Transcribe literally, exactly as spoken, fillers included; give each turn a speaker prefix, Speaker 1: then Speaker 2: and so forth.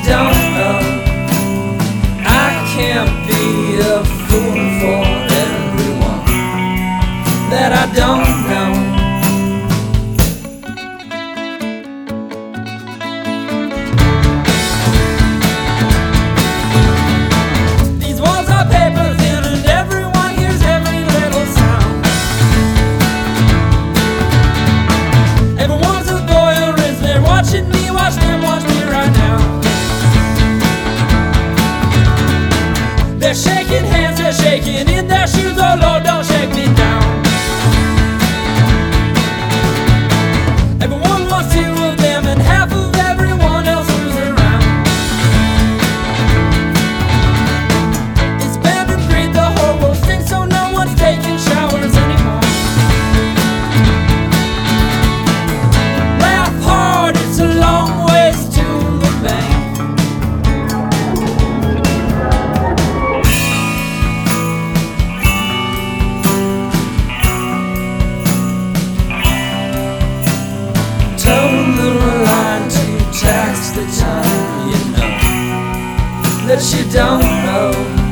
Speaker 1: don't know. I can't be a fool for everyone that I don't know. These walls are paper thin and everyone hears every little sound. Everyone's a voyeurist, they're watching me, watch them watch me right now. They're shaking hands, they're shaking in their shoes. Oh Lord, don't shake me down. Everyone wants two of them and half of everyone else who's around. It's bad and greed, the whole world stinks, so no one's taking showers anymore. Laugh hard, it's a long ways to the bank. Totally aligned to tax the time you know that you don't know.